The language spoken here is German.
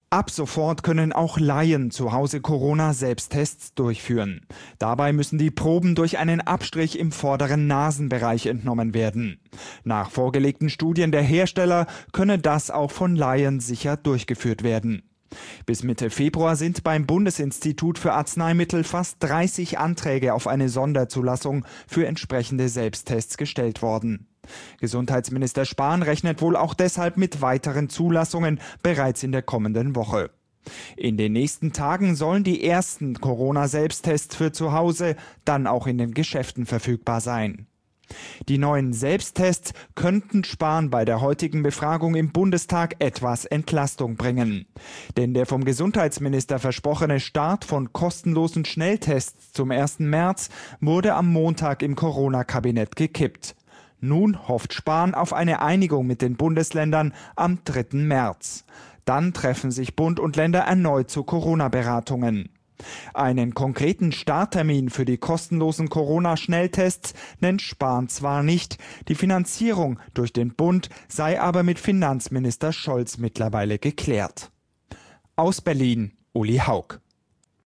Ab sofort können auch Laien zu Hause Corona-Selbsttests durchführen. Dabei müssen die Proben durch einen Abstrich im vorderen Nasenbereich entnommen werden. Nach vorgelegten Studien der Hersteller könne das auch von Laien sicher durchgeführt werden. Bis Mitte Februar sind beim Bundesinstitut für Arzneimittel fast 30 Anträge auf eine Sonderzulassung für entsprechende Selbsttests gestellt worden. Gesundheitsminister Spahn rechnet wohl auch deshalb mit weiteren Zulassungen bereits in der kommenden Woche. In den nächsten Tagen sollen die ersten Corona-Selbsttests für zu Hause dann auch in den Geschäften verfügbar sein. Die neuen Selbsttests könnten Spahn bei der heutigen Befragung im Bundestag etwas Entlastung bringen. Denn der vom Gesundheitsminister versprochene Start von kostenlosen Schnelltests zum 1. März wurde am Montag im Corona-Kabinett gekippt. Nun hofft Spahn auf eine Einigung mit den Bundesländern am 3. März. Dann treffen sich Bund und Länder erneut zu Corona-Beratungen. Einen konkreten Starttermin für die kostenlosen Corona-Schnelltests nennt Spahn zwar nicht, die Finanzierung durch den Bund sei aber mit Finanzminister Scholz mittlerweile geklärt. Aus Berlin, Uli Haug.